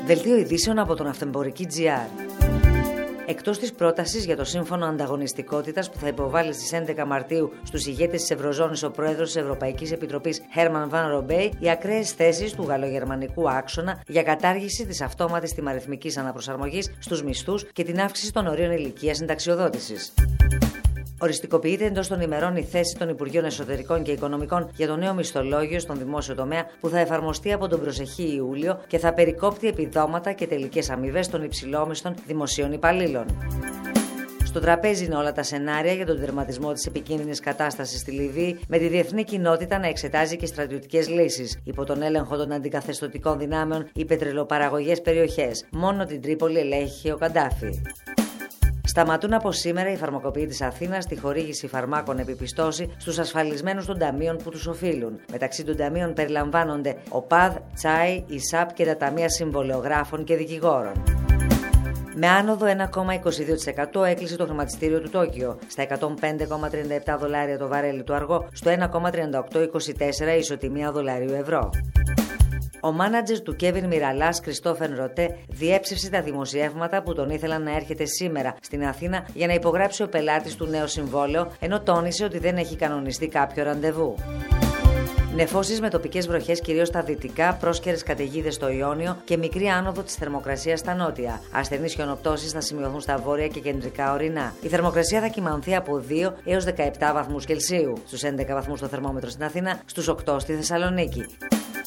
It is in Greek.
Δελτίο ειδήσεων από τον Αυτοεμπορική.gr. Εκτός της πρότασης για το σύμφωνο ανταγωνιστικότητας που θα υποβάλει στις 11 Μαρτίου στους ηγέτες της Ευρωζώνης ο πρόεδρος της Ευρωπαϊκής Επιτροπής Herman Van Rompuy, οι ακραίες θέσεις του γαλλογερμανικού άξονα για κατάργηση της αυτόματης τιμαριθμικής αναπροσαρμογής στους μισθούς και την αύξηση των ορίων ηλικίας συνταξιοδότησης. Οριστικοποιείται εντός των ημερών η θέση των Υπουργείων Εσωτερικών και Οικονομικών για το νέο μισθολόγιο στον δημόσιο τομέα που θα εφαρμοστεί από τον προσεχή Ιούλιο και θα περικόπτει επιδόματα και τελικές αμοιβές των υψηλόμισθων δημοσίων υπαλλήλων. Στο τραπέζι είναι όλα τα σενάρια για τον τερματισμό της επικίνδυνης κατάστασης στη Λιβύη, με τη διεθνή κοινότητα να εξετάζει και στρατιωτικές λύσεις. Υπό τον έλεγχο των αντικαθεστωτικών δυνάμεων, οι πετρελοπαραγωγές περιοχές. Μόνο την Τρίπολη ελέγχει ο Καντάφη. Σταματούν από σήμερα οι φαρμακοποιοί της Αθήνας τη χορήγηση φαρμάκων επιπιστώσει στους ασφαλισμένους των ταμείων που τους οφείλουν. Μεταξύ των ταμείων περιλαμβάνονται ο ΠΑΔ, ΤΣΑΙ, η ΣΑΠ και τα ταμεία συμβολεογράφων και δικηγόρων. Με άνοδο 1,22% έκλεισε το χρηματιστήριο του Τόκιο, στα $105,37 το βαρέλι του αργό, στο 1,3824 ισοτιμία δολαρίου-ευρώ. Ο μάνατζερ του Κέβιν Μιραλάς, Κριστόφεν Ρωτέ, διέψευσε τα δημοσιεύματα που τον ήθελαν να έρχεται σήμερα στην Αθήνα για να υπογράψει ο πελάτης του νέο συμβόλαιο, ενώ τόνισε ότι δεν έχει κανονιστεί κάποιο ραντεβού. Νεφώσεις με τοπικές βροχές κυρίως στα δυτικά, πρόσκαιρες καταιγίδες στο Ιόνιο και μικρή άνοδο της θερμοκρασίας στα νότια. Ασθενείς χιονοπτώσεις θα σημειωθούν στα βόρεια και κεντρικά ορεινά. Η θερμοκρασία θα κυμανθεί από 2 έως 17 βαθμούς Κελσίου. Στους 11 βαθμούς το θερμόμετρο στην Αθήνα, στους 8 στη Θεσσαλονίκη.